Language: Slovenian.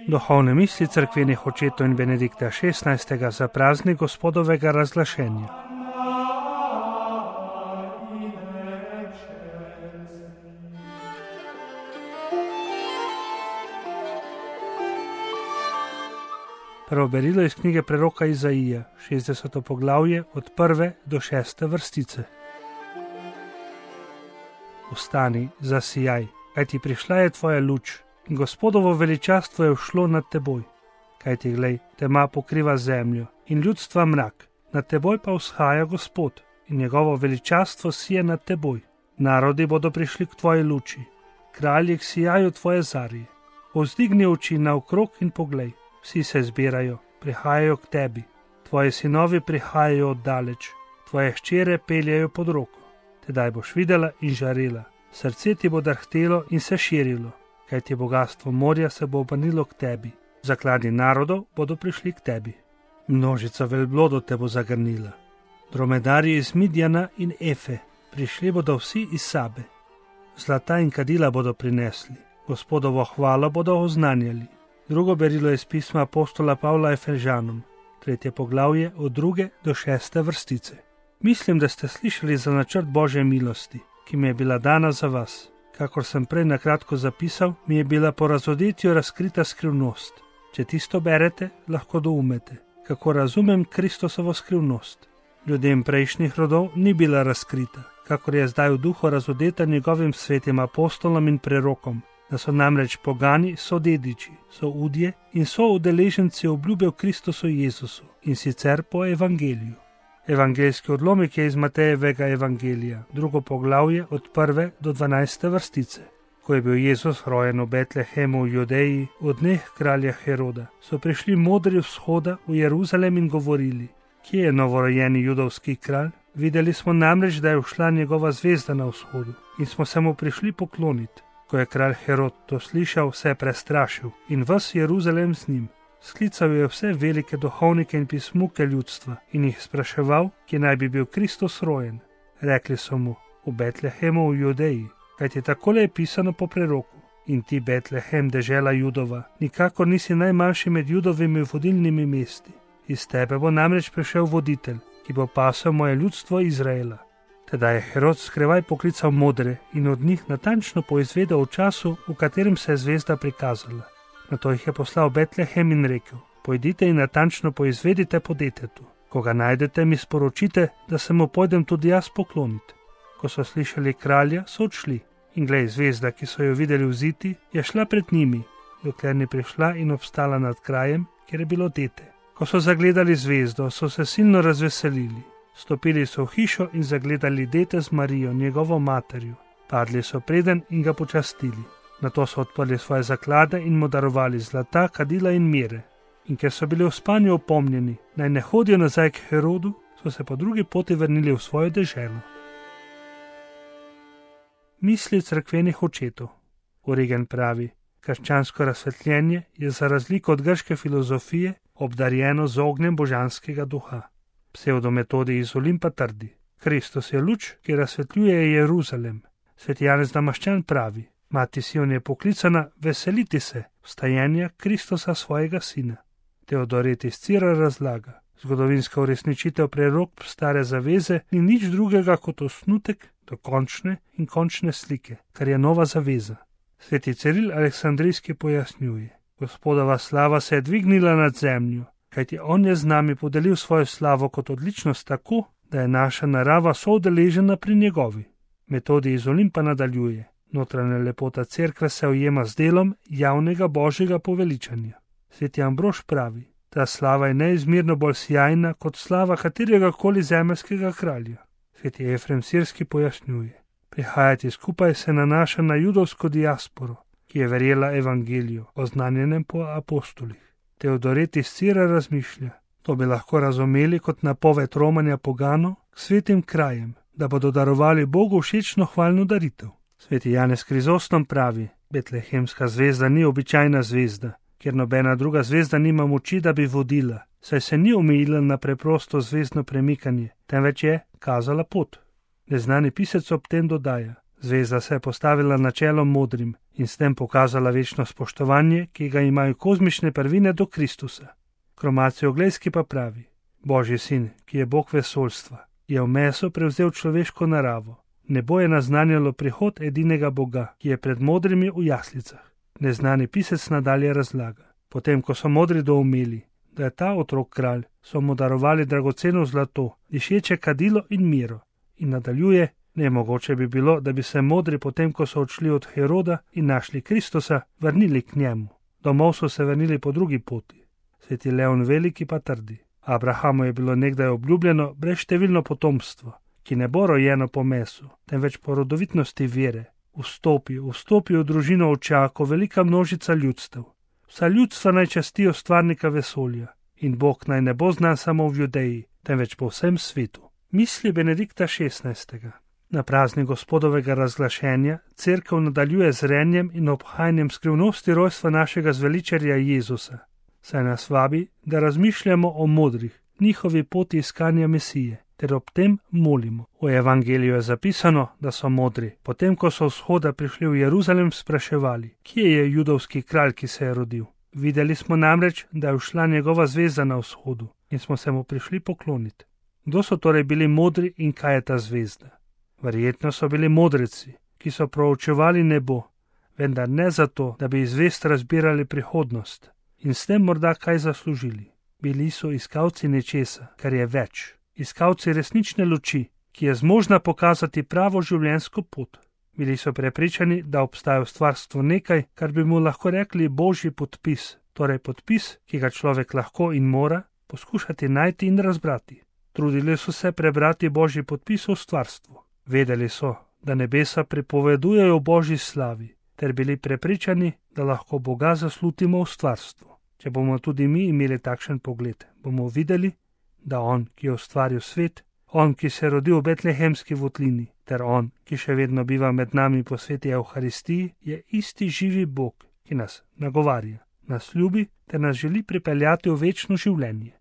Duhovne misli cerkvenih očetov in Benedikta XVI. Za praznik Gospodovega razglašenja. Prvo berilo iz knjige preroka Izaija, 60. poglavje, od 1. do 6. vrstice. Vstani, zasijaj, kajti prišla je tvoja luč, in Gospodovo veličastvo je všlo nad teboj. Kajti glej, tema pokriva zemljo in ljudstva mrak, nad teboj pa vzhaja Gospod in njegovo veličastvo sije nad teboj. Narodi bodo prišli k tvoji luči, kralji k sijaju tvoje zarje. Povzdigni oči naokrog in poglej, vsi se zbirajo, prihajajo k tebi. Tvoji sinovi prihajajo oddaleč, tvoje hčere peljajo pod roko. Tedaj boš videla in žarela, srce ti bo drhtelo in se širilo, kajti bogastvo morja se bo obrnilo k tebi. Zakladi narodov bodo prišli k tebi. Množica velblodov te bo zagrnila. Dromedarji iz Midjana in Efe, prišli bodo vsi iz Sabe. Zlata in kadila bodo prinesli, Gospodovo hvalo bodo oznanjali. Drugo berilo je iz pisma apostola Pavla Efežanom, 3. poglavje, od 2. do 6. vrstice. Mislim, da ste slišali za načrt Božje milosti, ki mi je bila dana za vas. Kakor sem prej na kratko zapisal, mi je bila po razodetju razkrita skrivnost. Če tisto berete, lahko doumete, kako razumem Kristosovo skrivnost. Ljudem prejšnjih rodov ni bila razkrita, kakor je zdaj v duhu razodeta njegovim svetim apostolom in prerokom, da so namreč pogani sodediči, so udje in so udeleženci obljube v Kristusu Jezusu, in sicer po evangeliju. Evangeljski odlomek je iz Matejevega evangelija, 2. poglavje, od 1. do 12. vrstice. Ko je bil Jezus rojen v Betlehemu v Judeji v dneh kralja Heroda, so prišli modri vzhoda v Jeruzalem in govorili: kje je novorojeni judovski kralj? Videli smo namreč, da je ušla njegova zvezda na vzhodu in smo se mu prišli pokloniti. Ko je kralj Herod to slišal, se je prestrašil in ves Jeruzalem z njim. Sklical je vse velike duhovnike in pismuke ljudstva in jih spraševal, kje naj bi bil Kristus rojen. Rekli so mu: v Betlehemu v Judeji, kajti takole je pisano po preroku: in ti, Betlehem, dežela Judova, nikakor nisi najmanjši med Judovimi vodilnimi mesti. Iz tebe bo namreč prišel voditelj, ki bo pasel moje ljudstvo Izraela. Tedaj je Herod skrivaj poklical modre in od njih natančno poizvedel o času, v katerem se je zvezda prikazala. Nato jih je poslal v Betlehem in rekel: pojdite in natančno poizvedite po detetu. Ko ga najdete, mi sporočite, da se mu pojdem tudi jaz pokloniti. Ko so slišali kralja, so odšli. In glej, zvezda, ki so jo videli vziti, je šla pred njimi, dokler ni prišla in obstala nad krajem, kjer je bilo dete. Ko so zagledali zvezdo, so se silno razveselili. Stopili so v hišo in zagledali dete z Marijo, njegovo materjo. Padli so preden in ga počastili. Nato so odprli svoje zaklade in mu darovali zlata, kadila in mire. In ker so bili v spanju opomnjeni, naj ne hodijo nazaj k Herodu, so se po drugi poti vrnili v svojo deželo. Misli cerkvenih očetov. Origen pravi: krščansko razsvetljenje je za razliko od grške filozofije obdarjeno z ognjem božanskega duha. Psevdometodi iz Olimpa trdi: Kristus je luč, ki razsvetljuje Jeruzalem. Sveti Janez Damaščan pravi: Mati Sion je poklicana veseliti se vstajenja Kristusa svojega sina. Teodoret iz Cira razlaga: zgodovinska uresničitev prerok stare zaveze ni nič drugega kot osnutek dokončne in končne slike, kar je nova zaveza. Sveti Ciril Aleksandrijski pojasnjuje: Gospodova slava se je dvignila nad zemljo, kajti on je z nami podelil svojo slavo kot odličnost tako, da je naša narava soudeležena pri njegovi. Metodi iz Olimpa nadaljuje: notranja lepota cerkve se ujema z delom javnega božjega poveličanja. Sveti Ambrož pravi: ta slava je neizmerno bolj sijajna kot slava katerega koli zemeljskega kralja. Sveti Efrem Sirski pojasnjuje: prihajati skupaj se nanaša na judovsko diasporo, ki je verjela evangeliju, oznanjenem po apostolih. Teodoret iz Cira razmišlja: to bi lahko razumeli kot napoved romanja poganov k svetim krajem, da bodo darovali Bogu všečno hvalno daritev. Sveti Janez Krizostom pravi: Betlehemska zvezda ni običajna zvezda, ker nobena druga zvezda nima moči, da bi vodila, saj se ni omejila na preprosto zvezdno premikanje, temveč je kazala pot. Neznani pisec ob tem dodaja: zvezda se je postavila na čelo modrim in s tem pokazala večno spoštovanje, ki ga imajo kozmične prvine do Kristusa. Kromacijo Oglejski pa pravi: Božji sin, ki je Bog vesoljstva, je v meso prevzel človeško naravo. Nebo je naznanjalo prihod edinega Boga, ki je pred modrimi v jaslicah. Neznani pisec nadalje razlaga: Potem, ko so modri doumeli, da je ta otrok kralj, so mu darovali dragoceno zlato, dišeče kadilo in miro. In nadaljuje: Nemogoče bi bilo, da bi se modri potem, ko so odšli od Heroda in našli Kristusa, vrnili k njemu. Domov so se vrnili po drugi poti. Sveti Leon Veliki pa trdi: Abrahamu je bilo nekdaj obljubljeno brezštevilno potomstvo, ki ne bo rojeno po mesu, temveč po rodovitnosti vere. Vstopi v družino oča, ko velika množica ljudstev. Vsa ljudstva naj častijo stvarnika vesolja in Bog naj ne bo znan samo v Judeji, temveč po vsem svetu. Misli Benedikta XVI. Na praznik Gospodovega razglašenja cerkev nadaljuje z renjem in obhajanjem skrivnosti rojstva našega zveličarja Jezusa, saj nas vabi, da razmišljamo o modrih, njihovi poti iskanja Mesije, ter ob tem molimo. V evangeliju je zapisano, da so modri, potem ko so vzhoda prišli v Jeruzalem, spraševali, kje je judovski kralj, ki se je rodil. Videli smo namreč, da je ušla njegova zvezda na vzhodu in smo se mu prišli pokloniti. Kdo so torej bili modri in kaj je ta zvezda? Verjetno so bili modreci, ki so proučevali nebo, vendar ne zato, da bi iz zvezd razbirali prihodnost in s tem morda kaj zaslužili. Bili so iskalci nečesa, kar je več. Iskalci resnične luči, ki je zmožna pokazati pravo življenjsko pot. Bili so prepričani, da obstaja v stvarstvu nekaj, kar bi mu lahko rekli božji podpis, torej podpis, ki ga človek lahko in mora poskušati najti in razbrati. Trudili so se prebrati božji podpis v stvarstvu. Vedeli so, da nebesa pripovedujejo o božji slavi, ter bili prepričani, da lahko Boga zaslutimo v stvarstvu. Če bomo tudi mi imeli takšen pogled, bomo videli, da on, ki je ustvaril svet, on, ki se je rodil v betlehemski votlini, ter on, ki še vedno biva med nami po sveti Evharistiji, je isti živi Bog, ki nas nagovarja, nas ljubi ter nas želi pripeljati v večno življenje.